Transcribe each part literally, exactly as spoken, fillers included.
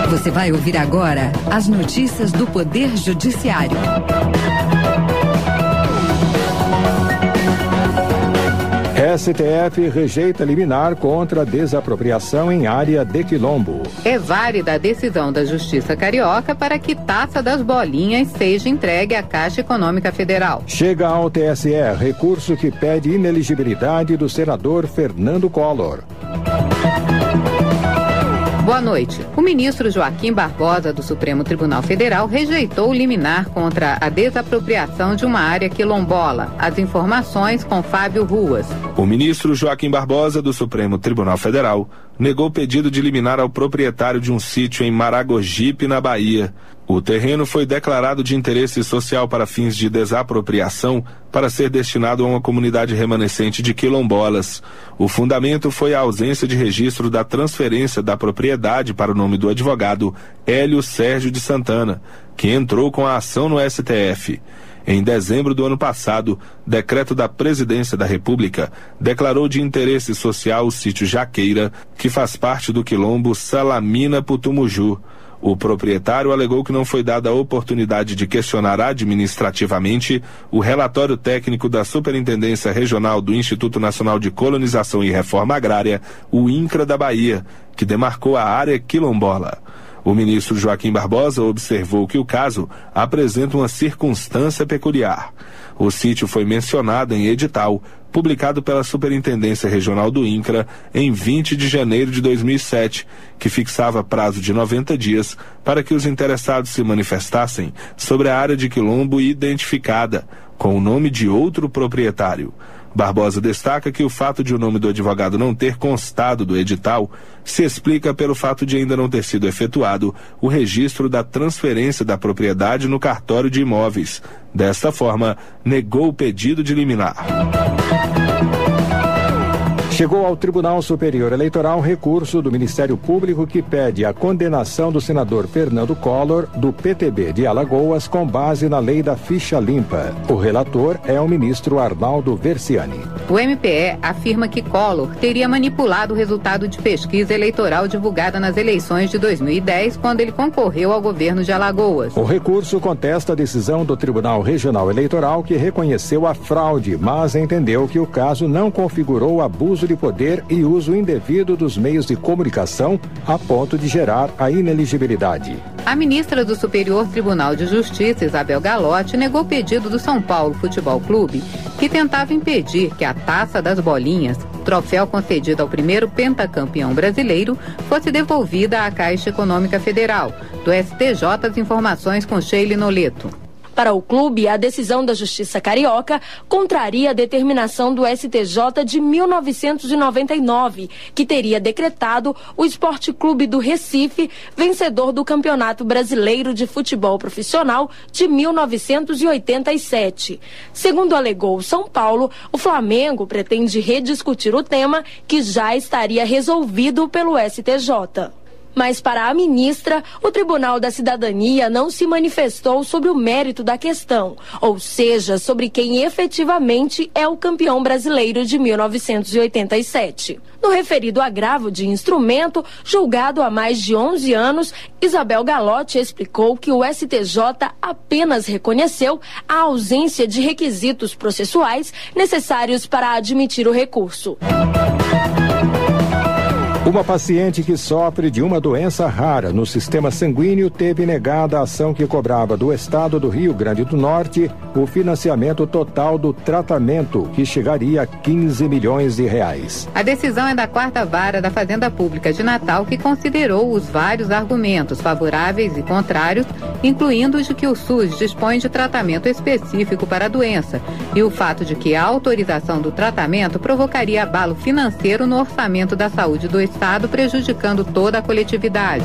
Você vai ouvir agora as notícias do Poder Judiciário. S T F rejeita liminar contra desapropriação em área de quilombo. É válida a decisão da Justiça Carioca para que taça das bolinhas seja entregue à Caixa Econômica Federal. Chega ao T S E recurso que pede ineligibilidade do senador Fernando Collor. Boa noite. O ministro Joaquim Barbosa, do Supremo Tribunal Federal, rejeitou o liminar contra a desapropriação de uma área quilombola. As informações com Fábio Ruas. O ministro Joaquim Barbosa, do Supremo Tribunal Federal, negou o pedido de liminar ao proprietário de um sítio em Maragogipe, na Bahia. O terreno foi declarado de interesse social para fins de desapropriação para ser destinado a uma comunidade remanescente de quilombolas. O fundamento foi a ausência de registro da transferência da propriedade para o nome do advogado Hélio Sérgio de Santana, que entrou com a ação no S T F. Em dezembro do ano passado, decreto da Presidência da República declarou de interesse social o sítio Jaqueira, que faz parte do quilombo Salamina Putumuju. O proprietário alegou que não foi dada a oportunidade de questionar administrativamente o relatório técnico da Superintendência Regional do Instituto Nacional de Colonização e Reforma Agrária, o INCRA da Bahia, que demarcou a área quilombola. O ministro Joaquim Barbosa observou que o caso apresenta uma circunstância peculiar. O sítio foi mencionado em edital, publicado pela Superintendência Regional do INCRA em vinte de janeiro de dois mil e sete, que fixava prazo de noventa dias para que os interessados se manifestassem sobre a área de quilombo identificada, com o nome de outro proprietário. Barbosa destaca que o fato de o nome do advogado não ter constado do edital se explica pelo fato de ainda não ter sido efetuado o registro da transferência da propriedade no cartório de imóveis. Desta forma, negou o pedido de liminar. Chegou ao Tribunal Superior Eleitoral recurso do Ministério Público que pede a condenação do senador Fernando Collor, do P T B de Alagoas, com base na lei da ficha limpa. O relator é o ministro Arnaldo Versiani. O M P E afirma que Collor teria manipulado o resultado de pesquisa eleitoral divulgada nas eleições de dois mil e dez, quando ele concorreu ao governo de Alagoas. O recurso contesta a decisão do Tribunal Regional Eleitoral, que reconheceu a fraude, mas entendeu que o caso não configurou abuso de poder e uso indevido dos meios de comunicação a ponto de gerar a ineligibilidade. A ministra do Superior Tribunal de Justiça, Isabel Galotti, negou o pedido do São Paulo Futebol Clube, que tentava impedir que a Taça das Bolinhas, troféu concedido ao primeiro pentacampeão brasileiro, fosse devolvida à Caixa Econômica Federal. Do S T J, as informações com Sheila Noleto. Para o clube, a decisão da Justiça Carioca contraria a determinação do S T J de mil novecentos e noventa e nove, que teria decretado o Esporte Clube do Recife vencedor do Campeonato Brasileiro de Futebol Profissional de mil novecentos e oitenta e sete. Segundo alegou o São Paulo, o Flamengo pretende rediscutir o tema, que já estaria resolvido pelo S T J. Mas para a ministra, o Tribunal da Cidadania não se manifestou sobre o mérito da questão, ou seja, sobre quem efetivamente é o campeão brasileiro de mil novecentos e oitenta e sete. No referido agravo de instrumento, julgado há mais de onze anos, Isabel Galotti explicou que o S T J apenas reconheceu a ausência de requisitos processuais necessários para admitir o recurso. Uma paciente que sofre de uma doença rara no sistema sanguíneo teve negada a ação que cobrava do Estado do Rio Grande do Norte o financiamento total do tratamento, que chegaria a quinze milhões de reais. A decisão é da quarta vara da Fazenda Pública de Natal, que considerou os vários argumentos favoráveis e contrários, incluindo os de que o SUS dispõe de tratamento específico para a doença e o fato de que a autorização do tratamento provocaria abalo financeiro no orçamento da saúde do Estado, prejudicando toda a coletividade.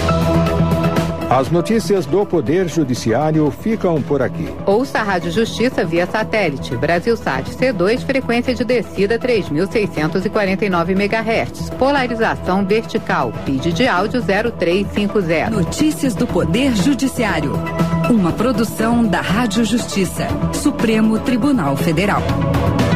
As notícias do Poder Judiciário ficam por aqui. Ouça a Rádio Justiça via satélite, Brasilsat C dois, frequência de descida três mil seiscentos e quarenta e nove megahertz, polarização vertical, feed de áudio zero três cinco zero. Notícias do Poder Judiciário. Uma produção da Rádio Justiça, Supremo Tribunal Federal.